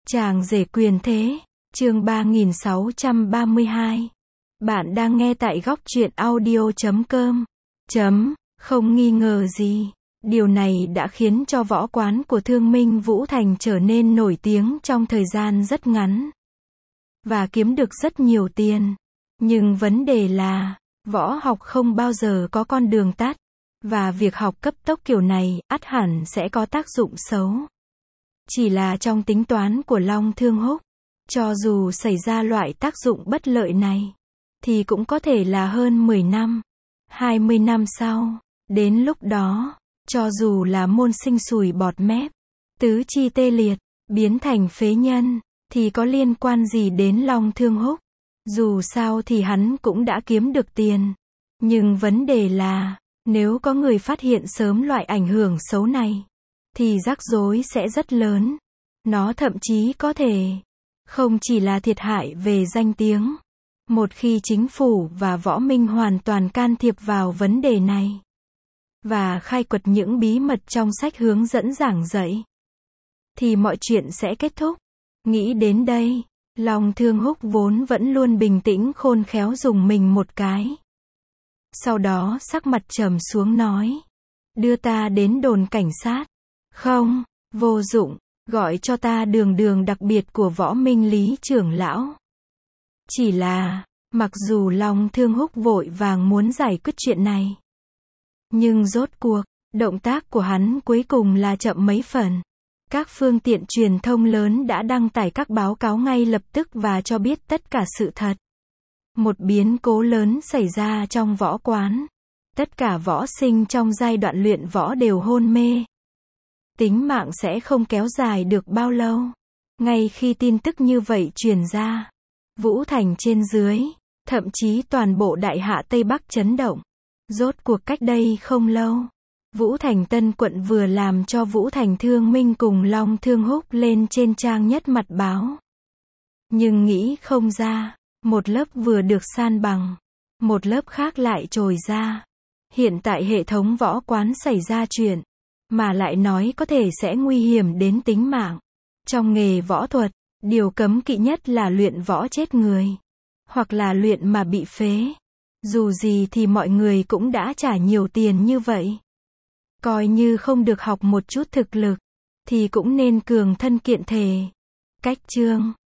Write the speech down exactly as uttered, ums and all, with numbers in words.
Chàng rể quyền thế, chương ba nghìn sáu trăm ba mươi hai. Bạn đang nghe tại góc truyện audio chấm com. Chấm, không nghi ngờ gì. Điều này đã khiến cho võ quán của Thương Minh Vũ Thành trở nên nổi tiếng trong thời gian rất ngắn. Và kiếm được rất nhiều tiền. Nhưng vấn đề là, võ học không bao giờ có con đường tắt. Và việc học cấp tốc kiểu này, ắt hẳn sẽ có tác dụng xấu. Chỉ là trong tính toán của Long Thương Húc, cho dù xảy ra loại tác dụng bất lợi này, thì cũng có thể là hơn mười năm, hai mươi năm sau. Đến lúc đó, cho dù là môn sinh sùi bọt mép, tứ chi tê liệt, biến thành phế nhân, thì có liên quan gì đến Long Thương Húc? Dù sao thì hắn cũng đã kiếm được tiền. Nhưng vấn đề là, nếu có người phát hiện sớm loại ảnh hưởng xấu này, thì rắc rối sẽ rất lớn. Nó thậm chí có thể không chỉ là thiệt hại về danh tiếng. Một khi chính phủ và võ minh hoàn toàn can thiệp vào vấn đề này và khai quật những bí mật trong sách hướng dẫn giảng dạy, thì mọi chuyện sẽ kết thúc. Nghĩ đến đây, Long Thương Húc vốn vẫn luôn bình tĩnh khôn khéo dùng mình một cái. Sau đó sắc mặt trầm xuống nói, đưa ta đến đồn cảnh sát. Không, vô dụng, gọi cho ta đường đường đặc biệt của võ minh lý trưởng lão. Chỉ là, mặc dù Long Thương Húc vội vàng muốn giải quyết chuyện này, nhưng rốt cuộc, động tác của hắn cuối cùng là chậm mấy phần. Các phương tiện truyền thông lớn đã đăng tải các báo cáo ngay lập tức và cho biết tất cả sự thật. Một biến cố lớn xảy ra trong võ quán. Tất cả võ sinh trong giai đoạn luyện võ đều hôn mê. Tính mạng sẽ không kéo dài được bao lâu. Ngay khi tin tức như vậy truyền ra, Vũ Thành trên dưới, thậm chí toàn bộ đại hạ Tây Bắc chấn động. Rốt cuộc cách đây không lâu, Vũ Thành Tân quận vừa làm cho Vũ Thành Thương Minh cùng Long Thương Húc lên trên trang nhất mặt báo. Nhưng nghĩ không ra, một lớp vừa được san bằng, một lớp khác lại trồi ra. Hiện tại hệ thống võ quán xảy ra chuyện, mà lại nói có thể sẽ nguy hiểm đến tính mạng. Trong nghề võ thuật, điều cấm kỵ nhất là luyện võ chết người, hoặc là luyện mà bị phế. Dù gì thì mọi người cũng đã trả nhiều tiền như vậy. Coi như không được học một chút thực lực, thì cũng nên cường thân kiện thể. Cách chương